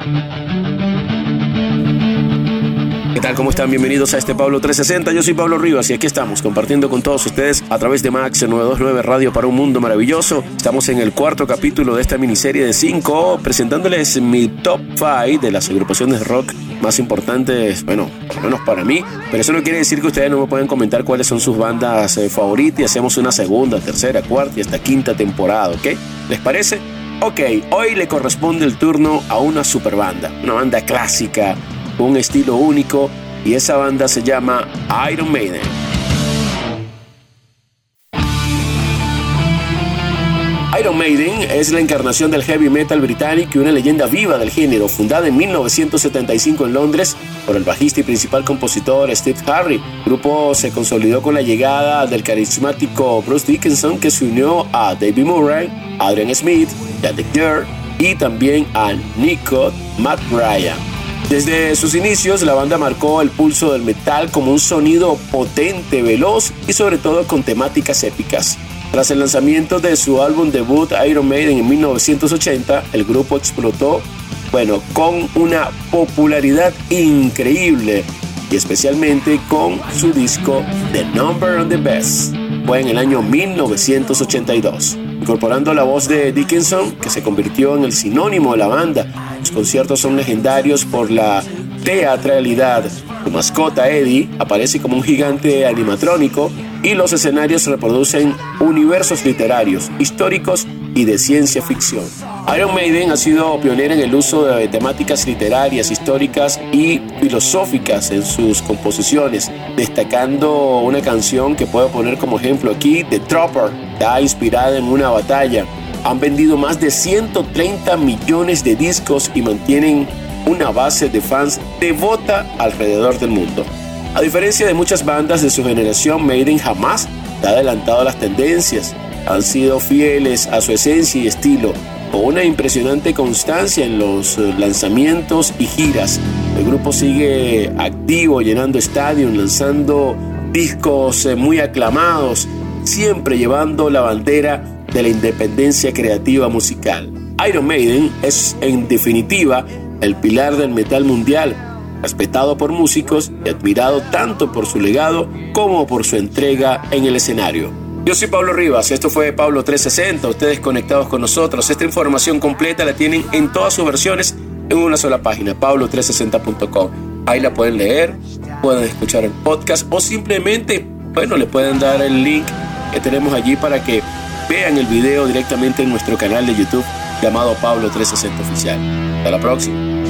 ¿Qué tal? ¿Cómo están? Bienvenidos a este Pablo 360. Yo soy Pablo Rivas y aquí estamos compartiendo con todos ustedes a través de Max 929 Radio para un mundo maravilloso. Estamos en el cuarto capítulo de esta miniserie de 5, presentándoles mi top 5 de las agrupaciones rock más importantes, bueno, por lo menos para mí. Pero eso no quiere decir que ustedes no me pueden comentar cuáles son sus bandas favoritas y hacemos una segunda, tercera, cuarta y hasta quinta temporada, ¿ok? ¿Les parece? Ok, hoy le corresponde el turno a una super banda, una banda clásica, un estilo único, y esa banda se llama Iron Maiden. Iron Maiden es la encarnación del heavy metal británico y una leyenda viva del género, fundada en 1975 en Londres por el bajista y principal compositor Steve Harris. El grupo se consolidó con la llegada del carismático Bruce Dickinson, que se unió a David Murray, Adrian Smith, Jack Gurr y también a Nico McBride. Desde sus inicios, la banda marcó el pulso del metal como un sonido potente, veloz y sobre todo con temáticas épicas. Tras el lanzamiento de su álbum debut Iron Maiden en 1980, el grupo explotó, con una popularidad increíble y especialmente con su disco The Number on the Best. Fue en el año 1982. Incorporando la voz de Dickinson, que se convirtió en el sinónimo de la banda. Los conciertos son legendarios por la teatralidad. Su mascota Eddie aparece como un gigante animatrónico y los escenarios reproducen universos literarios, históricos y de ciencia ficción. Iron Maiden ha sido pionera en el uso de temáticas literarias, históricas y filosóficas en sus composiciones, destacando una canción que puedo poner como ejemplo aquí, The Trooper, está inspirada en una batalla. Han vendido más de 130 millones de discos y mantienen una base de fans devota alrededor del mundo. A diferencia de muchas bandas de su generación, Maiden jamás ha adelantado a las tendencias. Han sido fieles a su esencia y estilo, con una impresionante constancia en los lanzamientos y giras. El grupo sigue activo, llenando estadios, lanzando discos muy aclamados, siempre llevando la bandera de la independencia creativa musical. Iron Maiden es, en definitiva, el pilar del metal mundial, respetado por músicos y admirado tanto por su legado como por su entrega en el escenario. Yo soy Pablo Rivas, esto fue Pablo 360, ustedes conectados con nosotros. Esta información completa la tienen en todas sus versiones en una sola página, pablo360.com. Ahí la pueden leer, pueden escuchar el podcast o simplemente, le pueden dar el link que tenemos allí para que vean el video directamente en nuestro canal de YouTube llamado Pablo 360 Oficial. Hasta la próxima.